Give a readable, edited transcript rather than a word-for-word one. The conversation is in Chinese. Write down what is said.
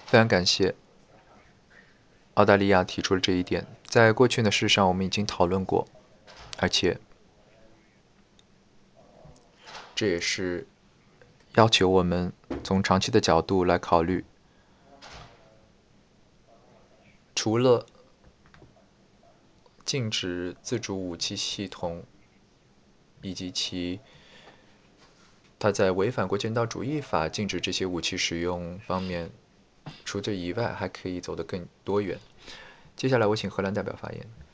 非常感谢澳大利亚提出了这一点。在过去呢，事实上我们已经讨论过，而且这也是要求我们从长期的角度来考虑，除了禁止自主武器系统以及它在违反国际人道主义法禁止这些武器使用方面，除这以外，还可以走得更多远。接下来我请荷兰代表发言。